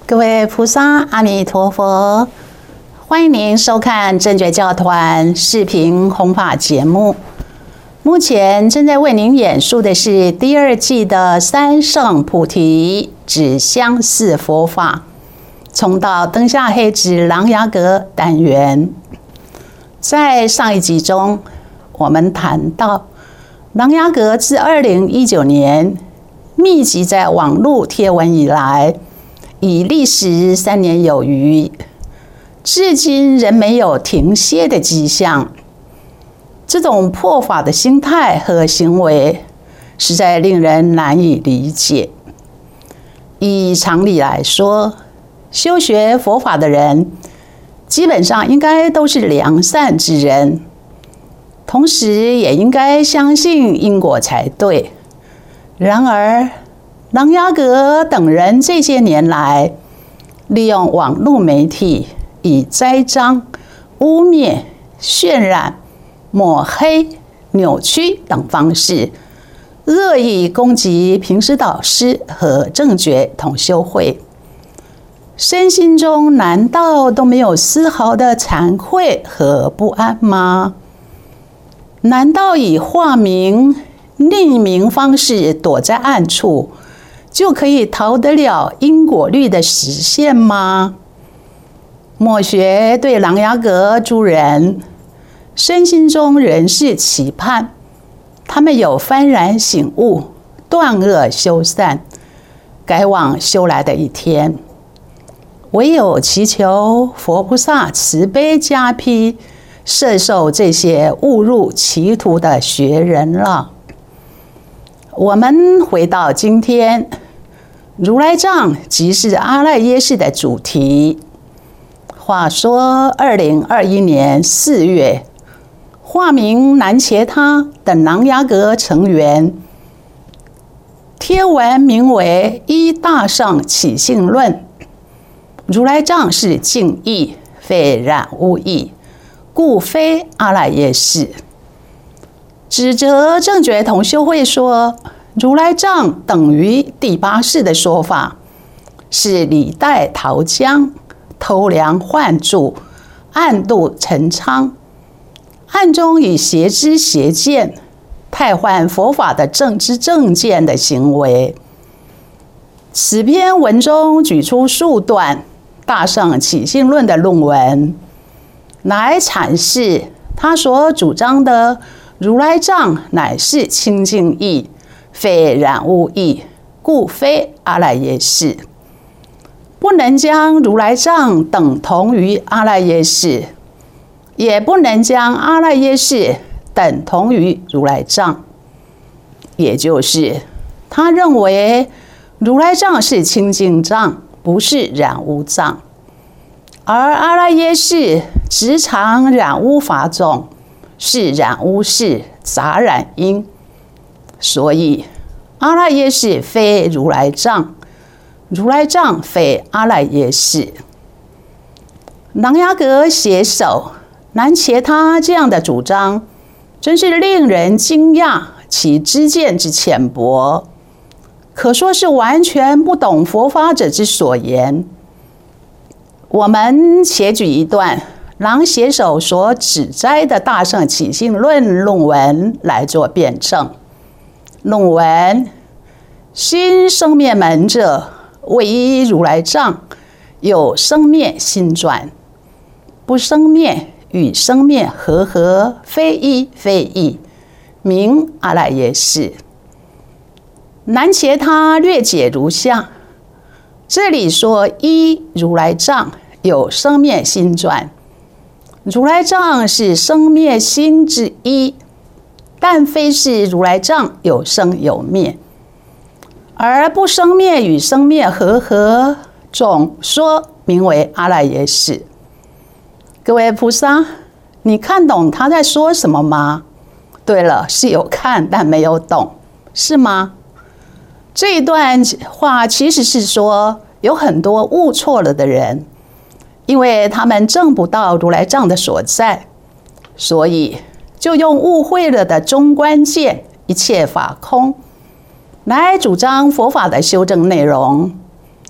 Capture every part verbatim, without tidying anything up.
各位菩萨，阿弥陀佛！欢迎您收看正觉教团视频弘法节目。目前正在为您演述的是第二季的三圣菩提指相似佛法，重蹈灯下黑之琅琊阁单元。在上一集中，我们谈到琅琊阁自二零一九年密集在网络贴文以来，已历时三年有余，至今仍没有停歇的迹象。这种破法的心态和行为，实在令人难以理解。以常理来说，修学佛法的人，基本上应该都是良善之人，同时也应该相信因果才对。然而，琅琊阁等人这些年来，利用网络媒体以栽赃、污蔑、渲染、抹黑、扭曲等方式，恶意攻击平时导师和正觉同修会，身心中难道都没有丝毫的惭愧和不安吗？难道以化名、匿名方式躲在暗处，就可以逃得了因果律的实现吗？莫学对琅琊阁诸人，身心中仍是期盼他们有幡然醒悟、断恶修善、改往修来的一天。唯有祈求佛菩萨慈悲加庇，摄受这些误入歧途的学人了。我们回到今天，如来藏即是阿赖耶识的主题。话说二零二一年四月，化名南伽他等琅琊阁成员，贴文名为《依大圣起信论》，如来藏是净义，非染污义，故非阿赖耶识。指责正觉同修会说，如来藏等于第八世的说法，是李代陶姜偷梁换柱，暗度陈仓，暗中以邪知邪见汰换佛法的正知正见的行为。此篇文中举出数段《大圣起信论》的论文，来阐释他所主张的如来藏乃是清净义，非染污义，故非阿赖耶识。不能将如来藏等同于阿赖耶识，也不能将阿赖耶识等同于如来藏。也就是他认为如来藏是清净藏，不是染污藏，而阿赖耶识直常染污法种，是染污识杂染因，所以阿赖耶识非如来藏，如来藏非阿赖耶识。琅琊阁写手南伽他这样的主张，真是令人惊讶，其知见之浅薄，可说是完全不懂佛法者之所言。我们且举一段琅写手所指摘的《大圣起信论》论文来做辩证。论文：心生灭门者，为依如来藏，有生灭心转；不生灭与生灭合合，非一非异，名阿赖耶识。南伽他略解如下：这里说依如来藏有生灭心转，如来藏是生灭心之一，但非是如来藏有生有灭，而不生灭与生灭合合，总说名为阿赖耶识。各位菩萨，你看懂他在说什么吗？对了，是有看但没有懂，是吗？这一段话其实是说，有很多悟错了的人，因为他们证不到如来藏的所在，所以就用误会了的中观见一切法空来主张佛法的修正内容。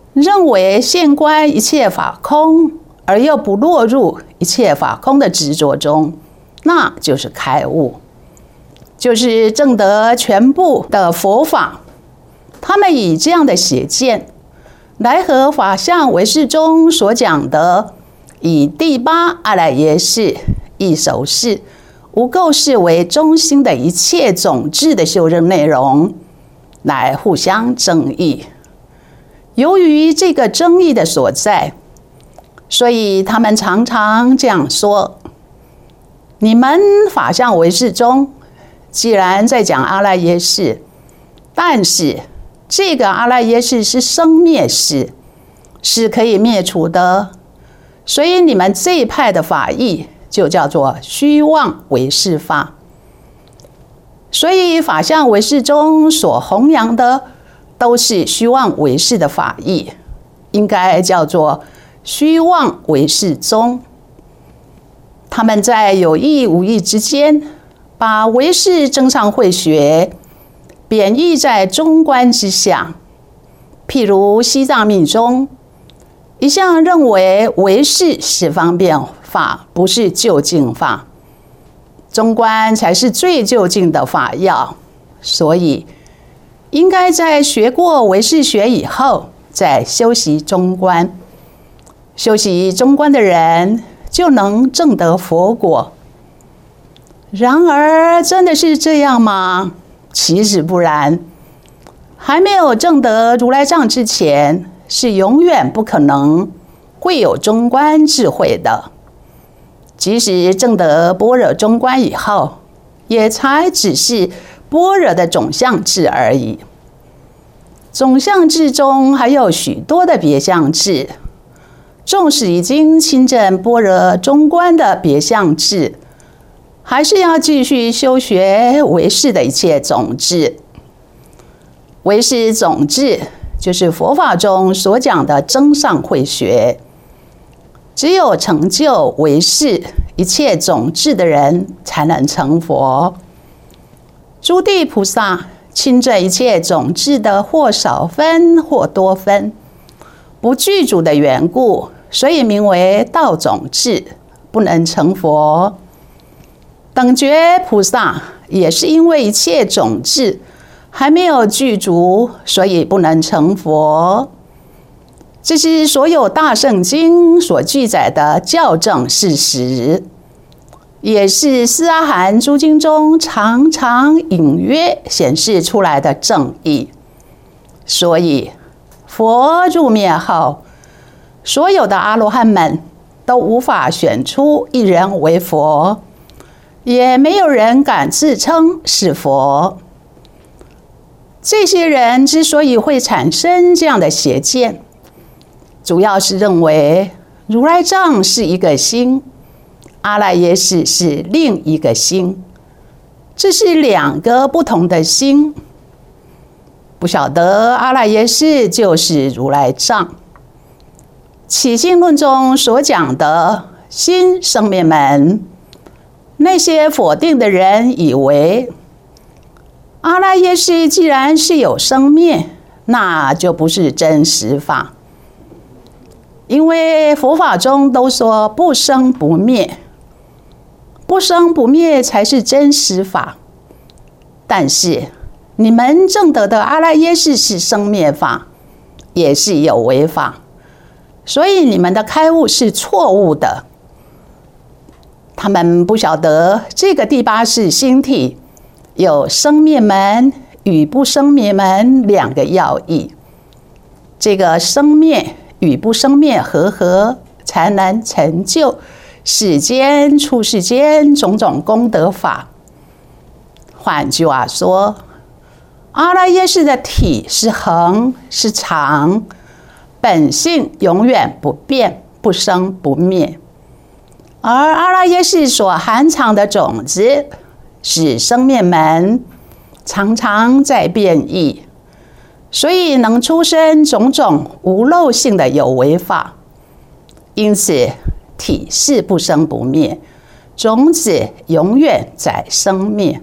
认为现观一切法空，而又不落入一切法空的执着中，那就是开悟，就是证得全部的佛法。他们以这样的邪见来和法相唯识中所讲的以第八阿赖耶识、异熟识、无垢识为中心的一切种智的修正内容来互相争议。由于这个争议的所在，所以他们常常这样说：你们法相唯识中既然在讲阿赖耶识，但是这个阿赖耶识是生灭识，是可以灭除的，所以你们这一派的法义就叫做虚妄唯识法。所以法相唯识中所弘扬的都是虚妄唯识的法义，应该叫做虚妄唯识宗。他们在有意无意之间，把唯识增上慧学贬义在中观之下。譬如西藏密宗一向认为唯识是方便法，不是究竟法，中观才是最究竟的法要，所以应该在学过唯识学以后再修习中观。修习中观的人就能证得佛果。然而真的是这样吗？其实不然，还没有证得如来藏之前，是永远不可能会有中观智慧的。即使证得般若中观以后，也才只是般若的总相智而已。总相智中还有许多的别相智，纵使已经亲证般若中观的别相智，还是要继续修学唯识的一切种智。唯识种智就是佛法中所讲的增上慧学，只有成就唯识一切种智的人才能成佛。诸地菩萨亲证一切种智的或少分或多分，不具足的缘故，所以名为道种智，不能成佛。等觉菩萨也是因为一切种智还没有具足，所以不能成佛。这是所有大圣经所记载的校正事实，也是斯阿含诸经中常常隐约显示出来的正义。所以佛入灭后，所有的阿罗汉们都无法选出一人为佛，也没有人敢自称是佛。这些人之所以会产生这样的邪见，主要是认为如来藏是一个心，阿赖耶识是另一个心，这是两个不同的心。不晓得阿赖耶识就是如来藏。起信论中所讲的心生灭门，那些否定的人以为阿赖耶识既然是有生灭，那就不是真实法。因为佛法中都说不生不灭，不生不灭才是真实法。但是你们证得的阿赖耶识是生灭法，也是有为法，所以你们的开悟是错误的。他们不晓得这个第八识心体有生灭门与不生灭门两个要义。这个生灭与不生灭合合，才能成就世间出世间种种功德法。换句话说，阿赖耶识的体是恒是常，本性永远不变，不生不灭。而阿赖耶识所含藏的种子是生灭门，常常在变异，所以能出生种种无漏性的有为法。因此体是不生不灭，种子永远在生灭。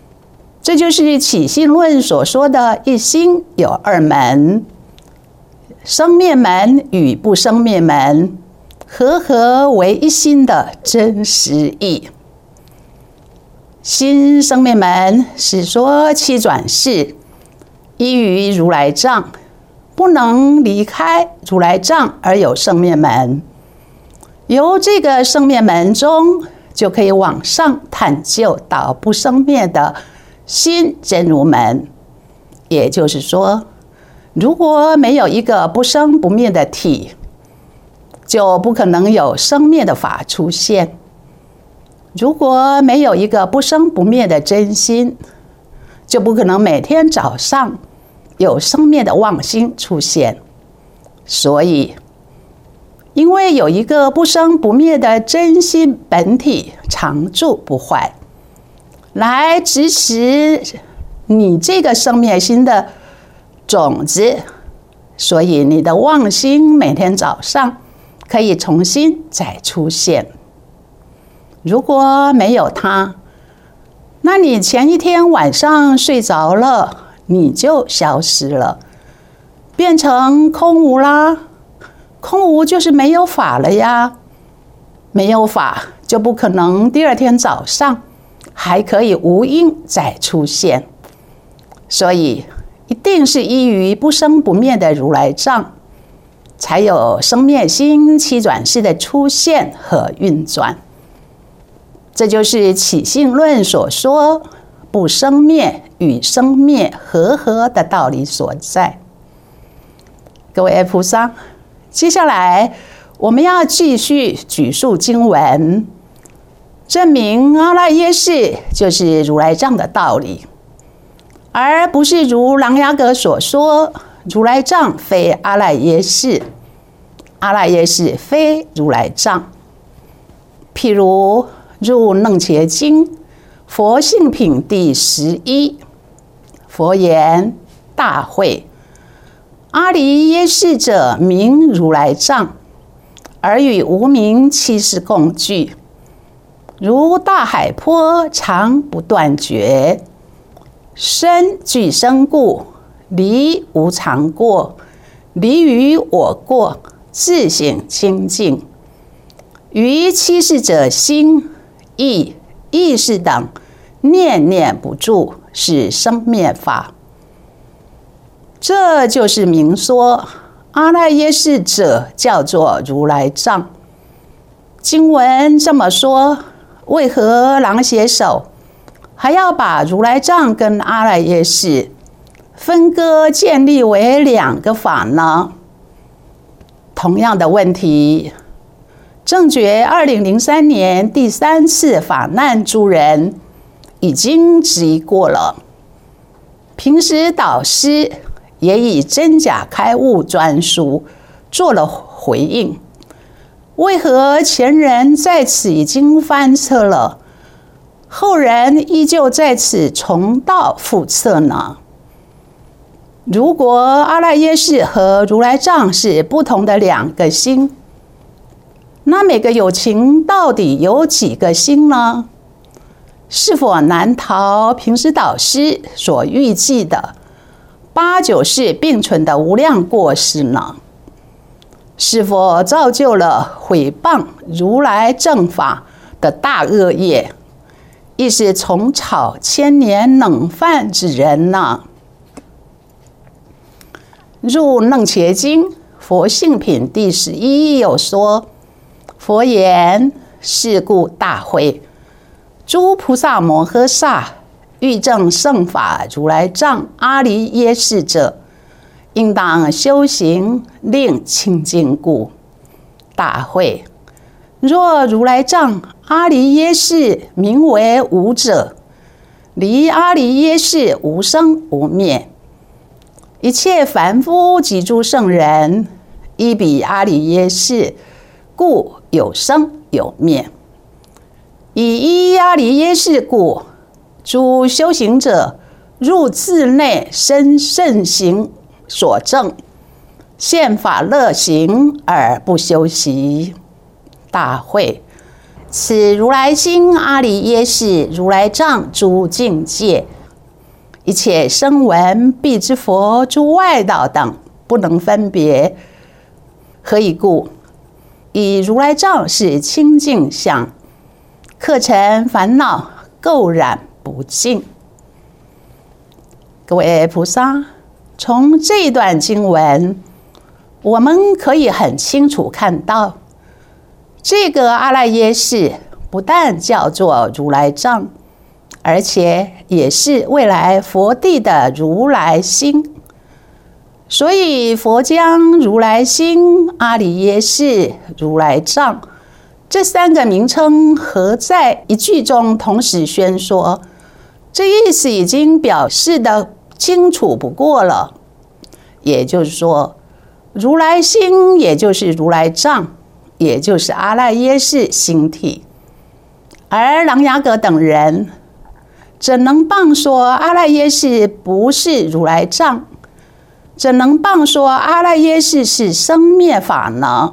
这就是起信论所说的一心有二门。 生灭门与不生灭门合合为一心的真实义。心生灭门是说七转世依于如来藏，不能离开如来藏而有生灭门，由这个生灭门中就可以往上探究到不生灭的心真如门。也就是说，如果没有一个不生不灭的体，就不可能有生灭的法出现。如果没有一个不生不灭的真心，就不可能每天早上有生灭的妄心出现。所以，因为有一个不生不灭的真心本体常住不坏，来支持你这个生灭心的种子，所以你的妄心每天早上可以重新再出现。如果没有它，那你前一天晚上睡着了，你就消失了，变成空无啦。空无就是没有法了呀，没有法就不可能第二天早上还可以无因再出现。所以一定是依于不生不灭的如来藏，才有生灭心七转世的出现和运转。这就是起信论所说不生灭与生灭合合的道理所在。各位菩萨，接下来我们要继续举述经文，证明阿赖耶识就是如来藏的道理，而不是如琅琊阁所说如来藏非阿赖耶识，阿赖耶识非如来藏。譬如入楞伽经佛性品第十一，佛言：大会，阿离耶识者名如来藏，而与无明七事共具，如大海波常不断绝，身具身故，离无常过，离于我过，自性清净。于七事者心意意识等念念不住，是生灭法。这就是明说阿赖耶识者叫做如来藏。经文这么说，为何狼写手还要把如来藏跟阿赖耶识分割建立为两个法呢？同样的问题，正觉二零零三年第三次法难诸人已经质疑过了，平时导师也以真假开悟专书做了回应。为何前人在此已经翻测了，后人依旧在此重蹈覆辙呢？如果阿赖耶识和如来藏是不同的两个心，那每个有情到底有几个心呢？是否难逃平时导师所预计的八九世并存的无量过失呢？是否造就了毁谤如来正法的大恶业，亦是虫草千年冷饭之人呢？入楞伽经佛性品第十一有说，佛言：是故大会，诸菩萨摩诃萨欲证圣法如来藏阿离耶识者，应当修行令清净故。大会，若如来藏阿离耶识名为无者，离阿离耶识无生无灭。一切凡夫及诸圣人，依彼阿离耶识，故有生有灭。以依阿离耶识故，诸修行者入自内身圣行所证，现法乐行而不修习。大会，此如来心阿离耶识如来藏诸境界，一切声闻、辟支佛、诸外道等， 不能分别。何以故？以如来藏是清净相，客尘烦恼垢染不净。各位菩萨，从这一段经文，我们可以很清楚看到，这个阿赖耶识不但叫做如来藏，而且也是未来佛地的如来心。所以佛将如来心、阿赖耶识、如来藏这三个名称合在一句中同时宣说，这意思已经表示得清楚不过了。也就是说，如来心也就是如来藏，也就是阿赖耶识心体。而琅琊阁等人怎能谤说阿赖耶识不是如来藏？怎能谤说阿赖耶识是生灭法呢？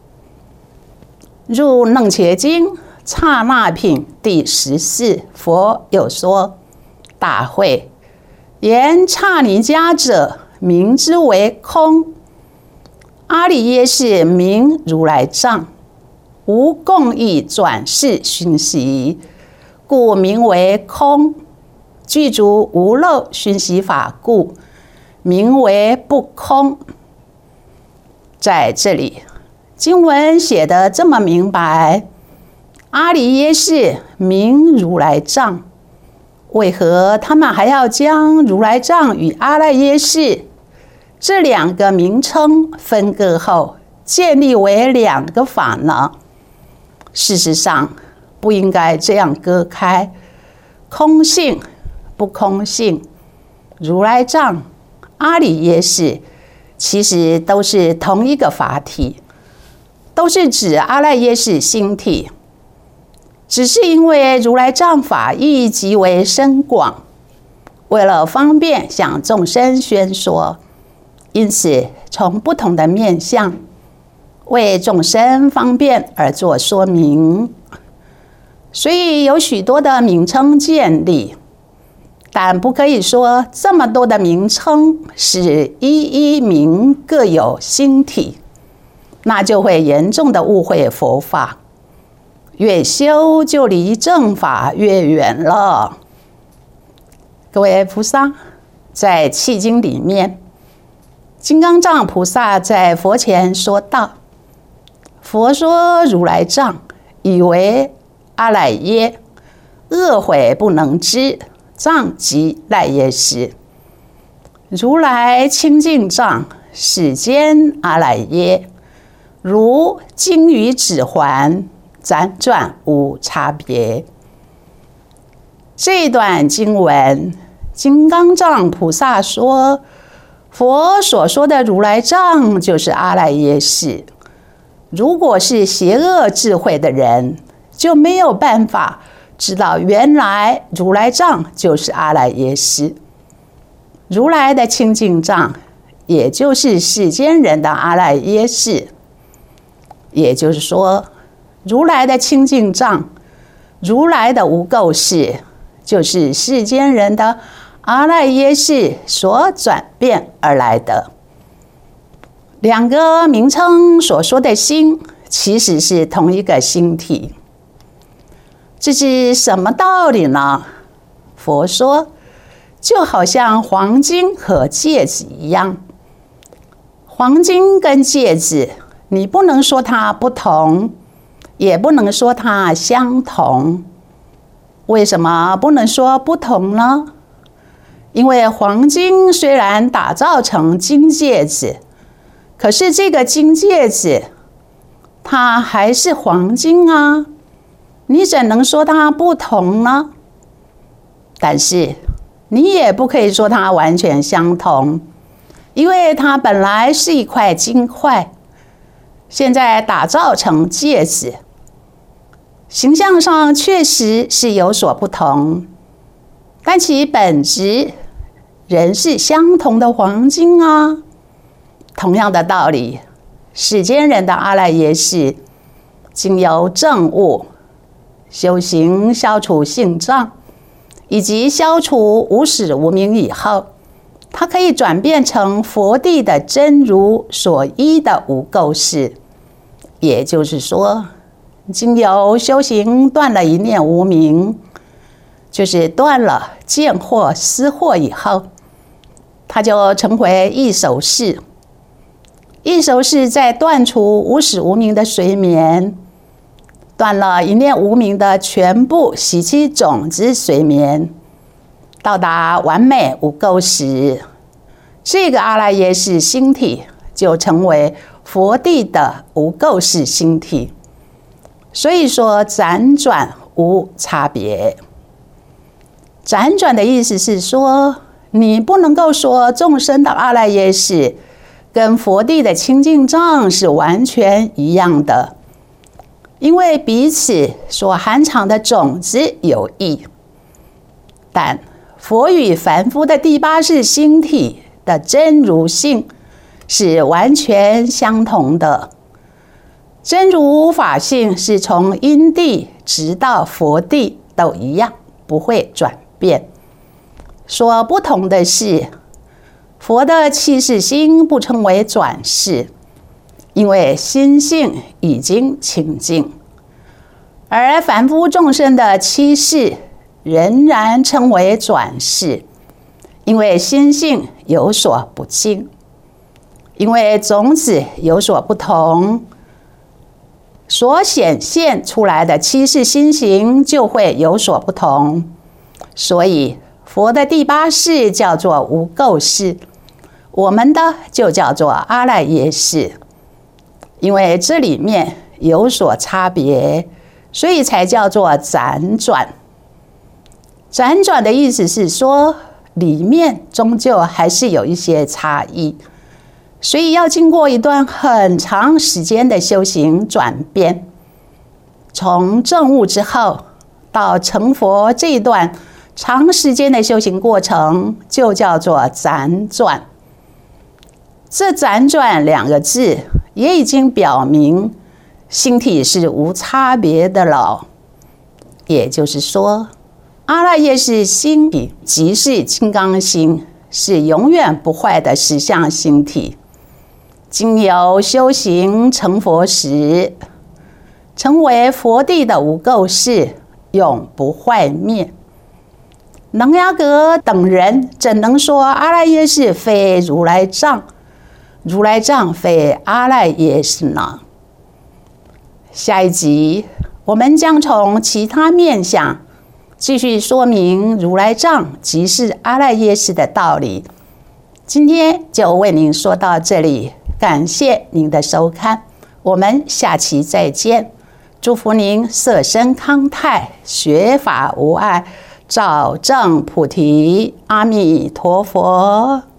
入楞伽经刹那品第十四，佛有说：大会，言刹尼迦者，名之为空。阿赖耶识名如来藏，无共异转世熏习，故名为空。具足无漏熏习法故，名为不空。在这里，经文写得这么明白，阿赖耶识名如来藏，为何他们还要将如来藏与阿赖耶识这两个名称分割后建立为两个法呢？事实上，不应该这样割开。空性、不空性、如来藏、阿赖耶识，其实都是同一个法体，都是指阿赖耶识心体。只是因为如来藏法义极为深广，为了方便向众生宣说，因此从不同的面向为众生方便而做说明，所以有许多的名称建立，但不可以说这么多的名称是一一名各有心体，那就会严重的误会佛法，越修就离正法越远了。各位菩萨，在契经里面，金刚藏菩萨在佛前说道：佛说如来藏，以为阿赖耶，恶悔不能知，藏即赖耶识。如来清净藏，世间阿赖耶，如金鱼指环，辗转无差别。这段经文，金刚藏菩萨说，佛所说的如来藏就是阿赖耶识。如果是邪恶智慧的人，就没有办法知道原来如来藏就是阿赖耶识。如来的清净藏，也就是世间人的阿赖耶识。也就是说，如来的清净藏，如来的无垢识，就是世间人的阿赖耶识所转变而来的。两个名称所说的心，其实是同一个心体。这是什么道理呢？佛说，就好像黄金和戒指一样，黄金跟戒指，你不能说它不同，也不能说它相同。为什么不能说不同呢？因为黄金虽然打造成金戒指，可是这个金戒指，它还是黄金啊，你怎能说它不同呢？但是你也不可以说它完全相同，因为它本来是一块金块，现在打造成戒指，形象上确实是有所不同，但其本质仍是相同的黄金啊。同样的道理，世间人的阿赖耶识，经由证悟、修行消除性障，以及消除无始无明以后， 它可以转变成佛地的真如所依的无垢事。也就是说，经由修行断了一念无明，就是断了见惑思惑以后，它就成为异熟识。异熟识在断除无始无明的睡眠，断了一念无明的全部习气种子睡眠，到达完美无垢时，这个阿赖耶识心体就成为佛地的无垢识心体。所以说辗转无差别。辗转的意思是说，你不能够说众生的阿赖耶识跟佛地的清净藏是完全一样的，因为彼此所含藏的种子有异。但佛与凡夫的第八识心体的真如性是完全相同的。真如法性是从因地直到佛地都一样，不会转变。所不同的是，佛的七识心不称为转世，因为心性已经清净；而凡夫众生的七识仍然称为转世，因为心性有所不净。因为种子有所不同，所显现出来的七识心行就会有所不同。所以佛的第八识叫做无垢识，我们的就叫做阿赖耶识。因为这里面有所差别，所以才叫做辗转。辗转的意思是说，里面终究还是有一些差异，所以要经过一段很长时间的修行转变。从证悟之后到成佛这一段长时间的修行过程，就叫做辗转。这辗转两个字也已经表明心体是无差别的了。也就是说，阿赖耶识心体即是金刚心，是永远不坏的实相心体。经由修行成佛时，成为佛地的无垢识，永不坏灭。能牙格等人怎能说阿赖耶识非如来藏，如来藏非阿赖耶识呢？下一集我们将从其他面向继续说明如来藏即是阿赖耶识的道理。今天就为您说到这里，感谢您的收看，我们下期再见。祝福您色身康泰，学法无碍，早证菩提。阿弥陀佛。